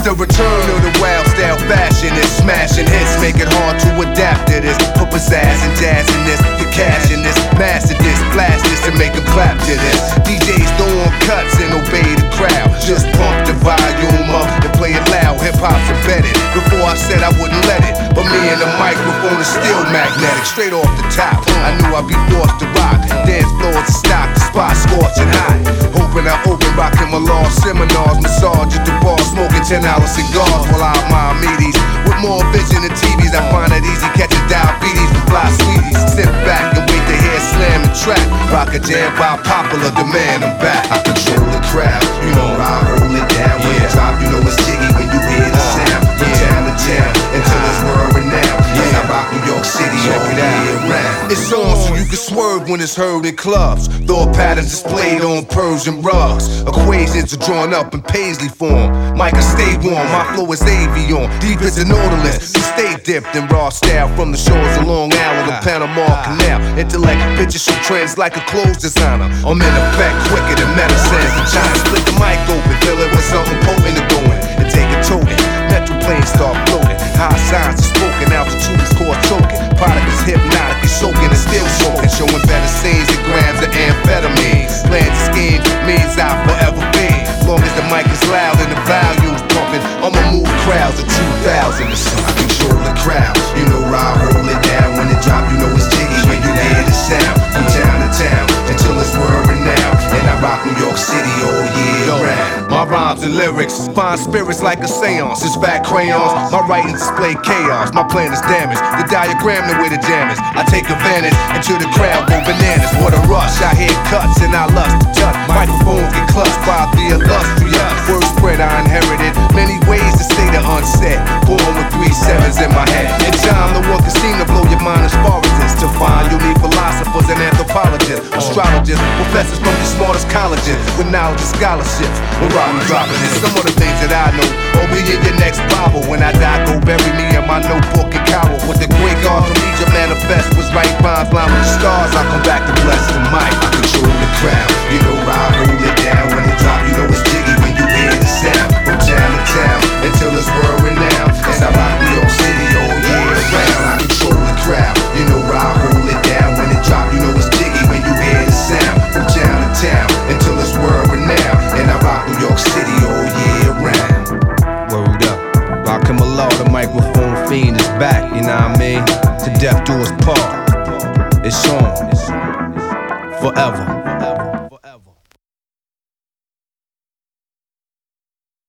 the return of the wild style fashion is smashing hits, make it hard to adapt to this. Put pizzazz and jazz in this, get cash in this, master this, blast this and make them clap to this. DJs don't want cuts and obey the crowd, just pump the volume up and play it loud. Hip hop's embedded. Before I said I wouldn't let it, but me and the microphone is still magnetic. Straight off the top, I knew I'd be forced to rock. Dance floors to stock, the spot scorching hot. Hoping I open, rocking my law seminars, massage at the bar, smoking $10 cigars while I admire meaties. With more vision than TVs, I find it easy catching diabetes from fly sweeties. Sit back and wait to hear slam and track. Rock a jam by popular demand, I'm back. I control the crowd, you know I hold it down. When it drop, you know it's jiggy when you hear the sound. From town to town, until it's world renowned. And I rock New York City all year round. It's on so you can swerve when it's heard in clubs. Thought patterns displayed on Persian rugs. Equations are drawn up in paisley form. Micah, stay warm, my flow is avion. Deep as the Nautilus, you stay dipped in raw style. From the shores of Long Island to Panama Canal. Intellect, pictures show trends like a clothes designer. I'm in effect quicker than medicines in China. Split the mic open, fill it with something potent and going. And take it toting, metal planes start floating. High signs are spoken, altitude is caught choking. Product is hypnotic, it's soaking and still smoking. Showing better scenes and grams of amphetamine. Plans and schemes means I'll forever be. Long as the mic is loud and the volume's pumping, I'ma move crowds of 2,000 or something. I control the crowd, you know I hold it down. When it drop, you know it's jiggy when you hear the sound. From town to town, until it's world renowned. And I rock New York City all year round. My rhymes and lyrics find spirits like a seance. It's fat crayons, my writings display chaos. My plan is damaged, the diagram the way the jam is. I take advantage until the crowd go bananas. What a rush, I hear cuts and I lust to touch. Microphones get clutched by the illustrious. Word spread I inherited, many ways to say the unsaid. Born with 3 sevens in my head. In time the one can seem to blow your mind as far as this. To find you need philosophers and anthropologists, astrologists, professors from the smartest colleges with knowledge and scholarships. We're dropping this. Some of the things that I know, or be in your next Bible. When I die, go bury me in my notebook and cowl. What the great God from Egypt manifest was right rhymes, line with the stars. I come back to bless the mic. I control the crowd, you know I hold it down. When it drop, you know it's jiggy when you hear the sound. From town to town, until it's world renowned. And I rock New York City all year round. I control the crowd, you know I hold it down. When it drop, you know it's jiggy when you hear the sound. From town to town, until it's world renowned. And I rock New York City all year round. Word up, Rakim Allah, the microphone fiend is back, you know what I mean? To death do us part. It's on, forever.